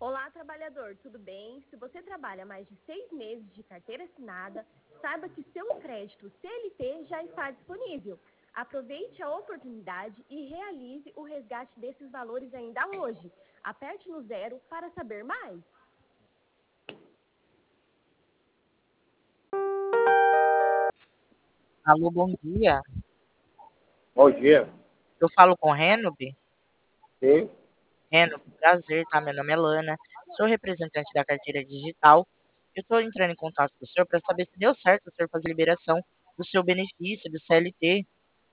Olá, trabalhador, tudo bem? Se você trabalha mais de 6 meses de carteira assinada, saiba que seu crédito CLT já está disponível. Aproveite a oportunidade e realize o resgate desses valores ainda hoje. Aperte no 0 para saber mais. Alô, bom dia. Bom dia. Eu falo com o Renobi? Sim, Renobi, prazer, tá? Meu nome é Lana, sou representante da carteira digital. Eu estou entrando em contato com o senhor para saber se deu certo o senhor fazer a liberação do seu benefício, do CLT.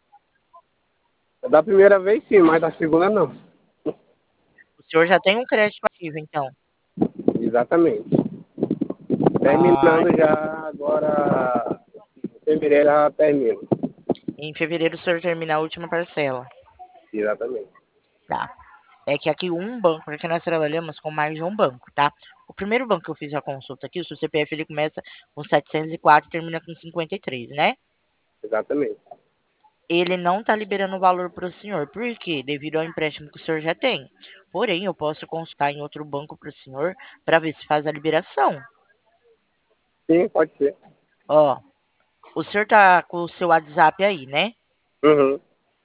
da primeira vez sim, mas da segunda não. O senhor já tem um crédito ativo, então. Exatamente. Ah, Terminando já agora, em fevereiro já termino. em fevereiro o senhor termina a última parcela. Exatamente. Tá. É que aqui um banco, porque nós trabalhamos com mais de um banco, tá? O primeiro banco que eu fiz a consulta aqui, o seu CPF, ele começa com 704 e termina com 53, né? Exatamente. Ele não está liberando o valor para o senhor. Por quê? Devido ao empréstimo que o senhor já tem. Porém, eu posso consultar em outro banco para o senhor para ver se faz a liberação. Sim, pode ser. Ó, o senhor tá com o seu WhatsApp aí, né? Uhum.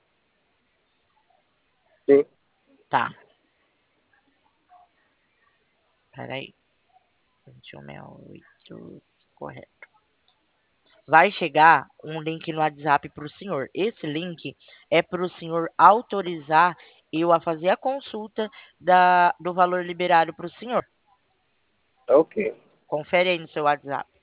Sim. Tá. Peraí. 2168. Correto. Vai chegar um link no WhatsApp para o senhor. Esse link é para o senhor autorizar eu a fazer a consulta do valor liberado para o senhor. Ok. Confere aí no seu WhatsApp.